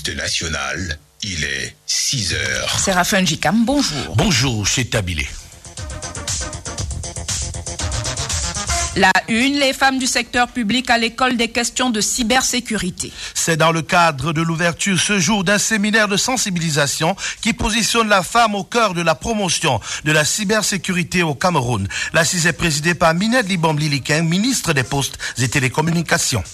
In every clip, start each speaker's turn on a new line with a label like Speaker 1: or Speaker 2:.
Speaker 1: Poste national, il est 6 heures.
Speaker 2: Séraphin Jikam, bonjour.
Speaker 3: Bonjour, c'est Tabilé.
Speaker 2: La une, les femmes du secteur public à l'école des questions de cybersécurité.
Speaker 3: C'est dans le cadre de l'ouverture ce jour d'un séminaire de sensibilisation qui positionne la femme au cœur de la promotion de la cybersécurité au Cameroun. L'assise est présidée par Minette Libam-Lilikin, ministre des Postes et Télécommunications.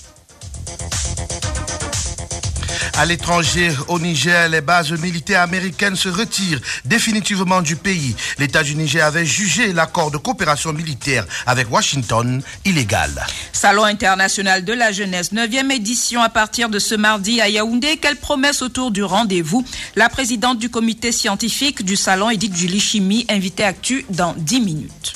Speaker 3: À l'étranger, au Niger, les bases militaires américaines se retirent définitivement du pays. L'État du Niger avait jugé l'accord de coopération militaire avec Washington illégal.
Speaker 2: Salon international de la jeunesse, 9e édition à partir de ce mardi à Yaoundé. Quelle promesse autour du rendez-vous? La présidente du comité scientifique du salon, Edith Julie Chimi, invitée Actu dans 10 minutes.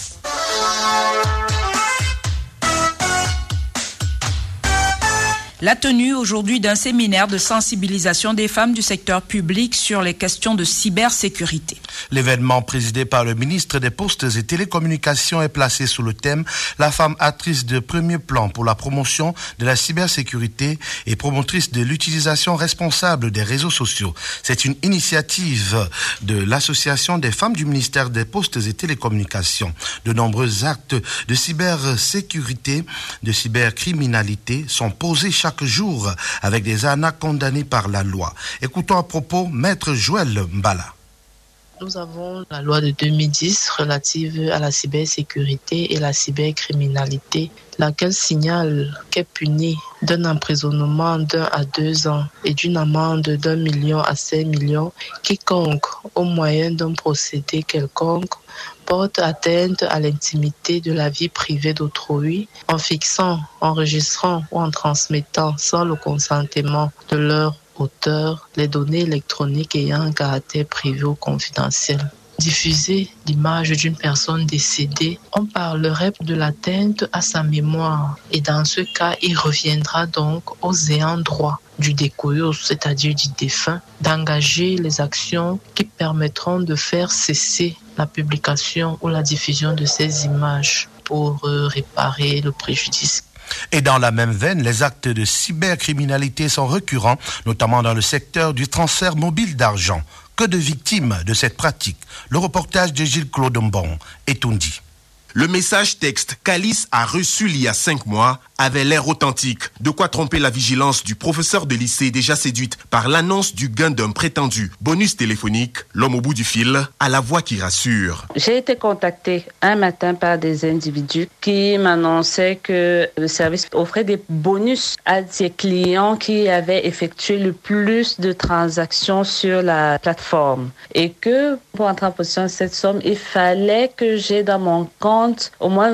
Speaker 2: La tenue aujourd'hui d'un séminaire de sensibilisation des femmes du secteur public sur les questions de cybersécurité.
Speaker 3: L'événement présidé par le ministre des Postes et Télécommunications est placé sous le thème « La femme actrice de premier plan pour la promotion de la cybersécurité et promotrice de l'utilisation responsable des réseaux sociaux ». C'est une initiative de l'Association des femmes du ministère des Postes et Télécommunications. De nombreux actes de cybersécurité, de cybercriminalité sont posés chaque jour avec des arnaques condamnées par la loi. Écoutons à propos Maître Joël Mbala.
Speaker 4: Nous avons la loi de 2010 relative à la cybersécurité et la cybercriminalité, laquelle signale qu'est punie d'un emprisonnement d'1 à 2 ans et d'une amende d'1 million à 5 millions quiconque, au moyen d'un procédé quelconque, porte atteinte à l'intimité de la vie privée d'autrui en fixant, enregistrant ou en transmettant sans le consentement de leur auteur les données électroniques ayant un caractère privé ou confidentiel. Diffuser l'image d'une personne décédée, on parlerait de l'atteinte à sa mémoire et dans ce cas, il reviendra donc aux ayants droit du décoyeur, c'est-à-dire du défunt, d'engager les actions qui permettront de faire cesser la publication ou la diffusion de ces images pour réparer le préjudice.
Speaker 3: Et dans la même veine, les actes de cybercriminalité sont récurrents, notamment dans le secteur du transfert mobile d'argent. Que de victimes de cette pratique. Le reportage de Gilles Claude Mbon est dit.
Speaker 5: Le message texte qu'Alice a reçu il y a 5 mois avait l'air authentique. De quoi tromper la vigilance du professeur de lycée déjà séduite par l'annonce du gain d'un prétendu bonus téléphonique. L'homme au bout du fil a la voix qui rassure.
Speaker 6: J'ai été contactée un matin par des individus qui m'annonçaient que le service offrait des bonus à ses clients qui avaient effectué le plus de transactions sur la plateforme. Et que pour entrer en possession de cette somme, il fallait que j'ai dans mon compte au moins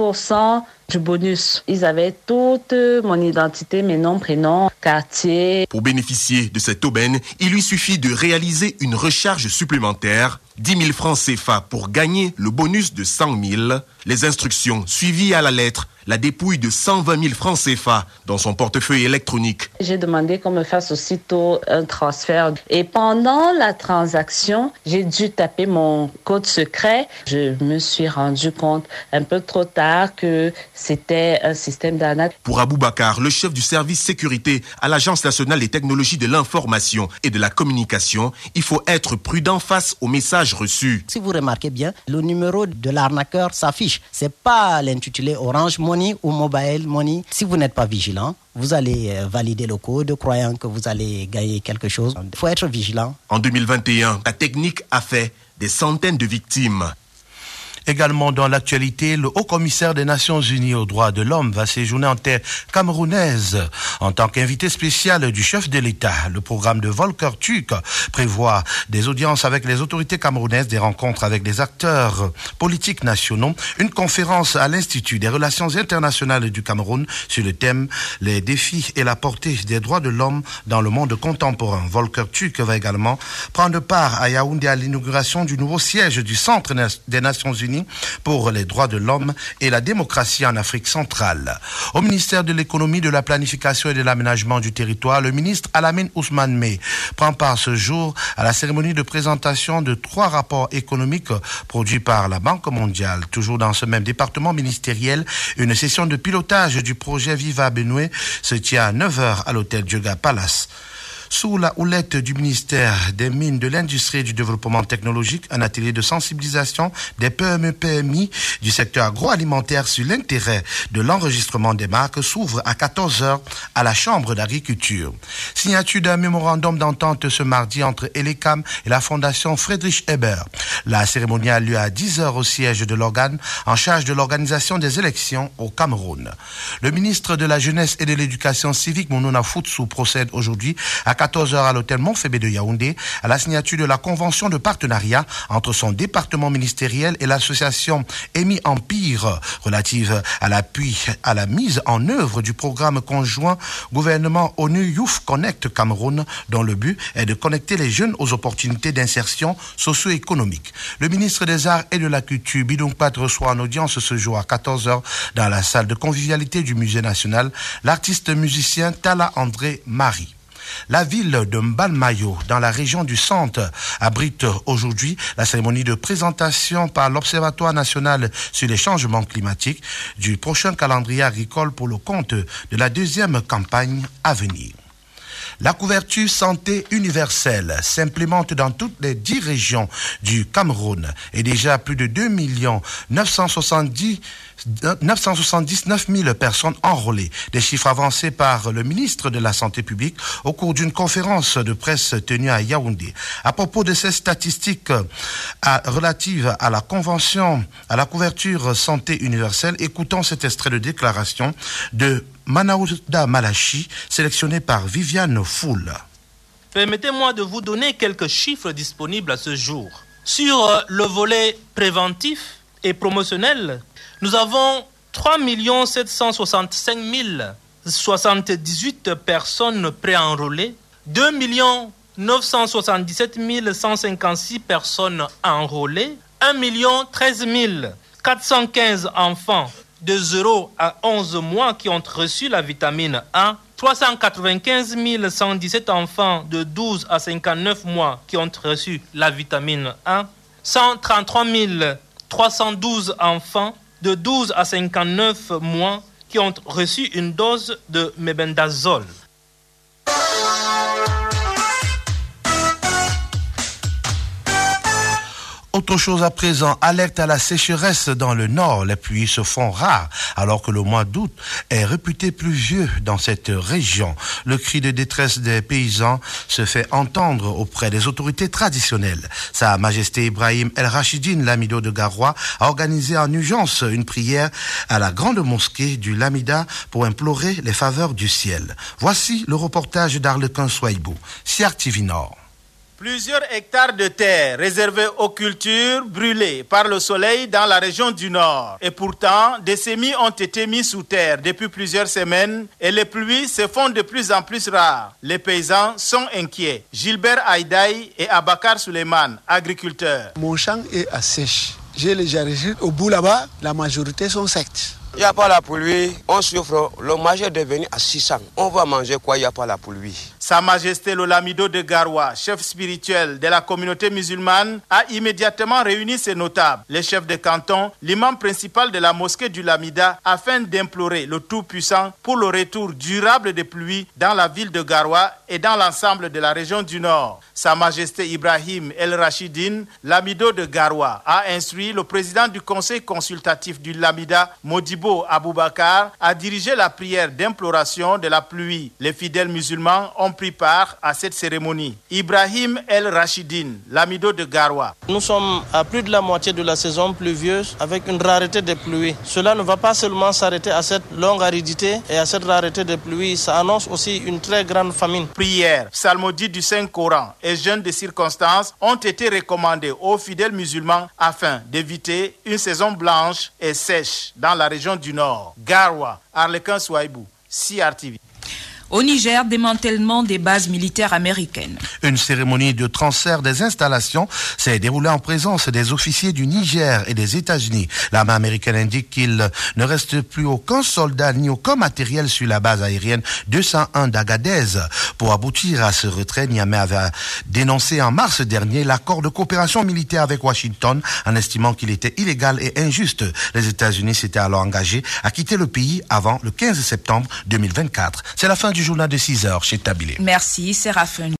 Speaker 6: 20% du bonus. Ils avaient toute mon identité, mes noms, prénoms, quartier.
Speaker 5: Pour bénéficier de cette aubaine, il lui suffit de réaliser une recharge supplémentaire, 10 000 francs CFA pour gagner le bonus de 100 000. Les instructions suivies à la lettre, la dépouille de 120 000 francs CFA dans son portefeuille électronique.
Speaker 6: J'ai demandé qu'on me fasse aussitôt un transfert. Et pendant la transaction, j'ai dû taper mon code secret. Je me suis rendu compte un peu trop tard que c'était un système d'arnaque.
Speaker 5: Pour Aboubacar, le chef du service sécurité à l'Agence nationale des technologies de l'information et de la communication, il faut être prudent face aux messages reçus.
Speaker 7: Si vous remarquez bien, le numéro de l'arnaqueur s'affiche. C'est pas l'intitulé Orange Money ou Mobile Money. Si vous n'êtes pas vigilant, vous allez valider le code croyant que vous allez gagner quelque chose. Il faut être vigilant.
Speaker 5: En 2021, la technique a fait des centaines de victimes.
Speaker 3: Également dans l'actualité, le haut-commissaire des Nations Unies aux droits de l'homme va séjourner en terre camerounaise en tant qu'invité spécial du chef de l'État. Le programme de Volker Turk prévoit des audiences avec les autorités camerounaises, des rencontres avec des acteurs politiques nationaux, une conférence à l'Institut des relations internationales du Cameroun sur le thème « Les défis et la portée des droits de l'homme dans le monde contemporain ». Volker Turk va également prendre part à Yaoundé à l'inauguration du nouveau siège du Centre des Nations Unies pour les droits de l'homme et la démocratie en Afrique centrale. Au ministère de l'économie, de la planification et de l'aménagement du territoire, le ministre Alamine Ousmane Mey prend part ce jour à la cérémonie de présentation de 3 rapports économiques produits par la Banque mondiale. Toujours dans ce même département ministériel, une session de pilotage du projet Viva Benoué se tient à 9h à l'hôtel Dioga Palace. Sous la houlette du ministère des Mines, de l'Industrie et du Développement technologique, un atelier de sensibilisation des PME-PMI du secteur agroalimentaire sur l'intérêt de l'enregistrement des marques s'ouvre à 14h à la Chambre d'agriculture. Signature d'un mémorandum d'entente ce mardi entre Elecam et la Fondation Friedrich Ebert. La cérémonie a lieu à 10h au siège de l'organe en charge de l'organisation des élections au Cameroun. Le ministre de la Jeunesse et de l'Éducation civique, Mounouna Foutsou, procède aujourd'hui à 14h à l'hôtel Montfébé de Yaoundé à la signature de la convention de partenariat entre son département ministériel et l'association Emi Empire relative à l'appui à la mise en œuvre du programme conjoint gouvernement ONU Youth Connect Cameroun, dont le but est de connecter les jeunes aux opportunités d'insertion socio-économique. Le ministre des Arts et de la Culture, Bidong Pat, reçoit en audience ce jour à 14h dans la salle de convivialité du Musée national l'artiste musicien Tala André Marie. La ville de Mbalmayo, dans la région du Centre, abrite aujourd'hui la cérémonie de présentation par l'Observatoire national sur les changements climatiques du prochain calendrier agricole pour le compte de la deuxième campagne à venir. La couverture santé universelle s'implémente dans toutes les 10 régions du Cameroun et déjà plus de 2 979 000 personnes enrôlées. Des chiffres avancés par le ministre de la Santé publique au cours d'une conférence de presse tenue à Yaoundé. À propos de ces statistiques relatives à la convention, à la couverture santé universelle, écoutons cet extrait de déclaration de Manaouda Malachi, sélectionné par Viviane Foul.
Speaker 8: Permettez-moi de vous donner quelques chiffres disponibles à ce jour. Sur le volet préventif et promotionnel, nous avons 3 765 078 personnes préenrôlées, 2 977 156 personnes enrôlées, 1 013 415 enfants de 0 à 11 mois qui ont reçu la vitamine A, 395 117 enfants de 12 à 59 mois qui ont reçu la vitamine A, 133 312 enfants de 12 à 59 mois qui ont reçu une dose de mebendazole.
Speaker 3: Autre chose à présent, alerte à la sécheresse dans le nord. Les pluies se font rares alors que le mois d'août est réputé pluvieux dans cette région. Le cri de détresse des paysans se fait entendre auprès des autorités traditionnelles. Sa Majesté Ibrahim El Rachidine, l'Amido de Garoua, a organisé en urgence une prière à la grande mosquée du Lamida pour implorer les faveurs du ciel. Voici le reportage d'Arlequin Souaïbou, Siar TV Nord.
Speaker 9: Plusieurs hectares de terre réservés aux cultures brûlés par le soleil dans la région du Nord. Et pourtant, des semis ont été mis sous terre depuis plusieurs semaines et les pluies se font de plus en plus rares. Les paysans sont inquiets. Gilbert Aïdaï et Abakar Suleiman, agriculteurs.
Speaker 10: Mon champ est à sèche. J'ai les jardins au bout là-bas, la majorité sont secs.
Speaker 11: Il n'y a pas la pluie, on souffre, le marché est devenu à 600. On va manger quoi, il n'y a pas la pluie.
Speaker 9: Sa Majesté le Lamido de Garoua, chef spirituel de la communauté musulmane, a immédiatement réuni ses notables, les chefs de canton, l'imam principal de la mosquée du Lamida, afin d'implorer le Tout-Puissant pour le retour durable des pluies dans la ville de Garoua et dans l'ensemble de la région du Nord. Sa Majesté Ibrahim El Rachidine, Lamido de Garoua, a instruit le président du conseil consultatif du Lamida, Modibo Aboubakar, à diriger la prière d'imploration de la pluie. Les fidèles musulmans ont pris part à cette cérémonie. Ibrahim El Rachidine, l'Amido de Garoua.
Speaker 8: Nous sommes à plus de la moitié de la saison pluvieuse avec une rareté des pluies. Cela ne va pas seulement s'arrêter à cette longue aridité et à cette rareté des pluies, ça annonce aussi une très grande famine.
Speaker 9: Prières, psalmodies du Saint-Coran et jeûnes de circonstances ont été recommandés aux fidèles musulmans afin d'éviter une saison blanche et sèche dans la région du Nord. Garoua, Arlequin Souaïbou, CRTV.
Speaker 2: Au Niger, démantèlement des bases militaires américaines.
Speaker 3: Une cérémonie de transfert des installations s'est déroulée en présence des officiers du Niger et des États-Unis. L'armée américaine indique qu'il ne reste plus aucun soldat ni aucun matériel sur la base aérienne 201 d'Agadez. Pour aboutir à ce retrait, Niamey avait dénoncé en mars dernier l'accord de coopération militaire avec Washington en estimant qu'il était illégal et injuste. Les États-Unis s'étaient alors engagés à quitter le pays avant le 15 septembre 2024. C'est la fin du du journal de 6 heures chez Tabilé.
Speaker 2: Merci, Séraphin.